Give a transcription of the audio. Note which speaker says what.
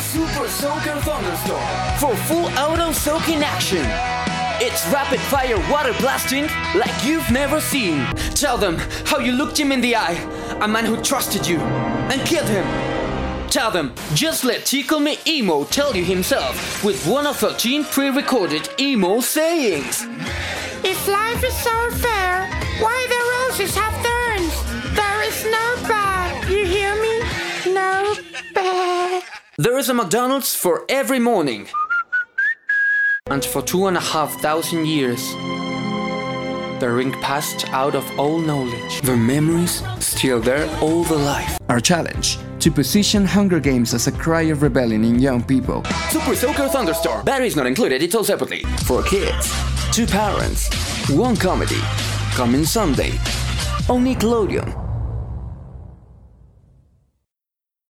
Speaker 1: Super Soaker Thunderstorm for full auto soaking action. It's rapid fire water blasting like you've never seen. Tell them how you looked him in the eye, a man who trusted you and killed him. Tell them, just let Tickle Me Emo tell you himself with one of 13 pre-recorded emo sayings.
Speaker 2: If life is so fair, why the roses have thorns? There is no bad, you hear me? No bad.
Speaker 1: There is a McDonald's for every morning. And for 2,500 years, the ring passed out of all knowledge. Their memories still there all the life.
Speaker 3: Our challenge: to position Hunger Games as a cry of rebellion in young people.
Speaker 1: Super Soaker Thunderstorm. Batteries not included, it's all separately. For kids, 2 parents, 1 comedy. Coming Sunday on Nickelodeon.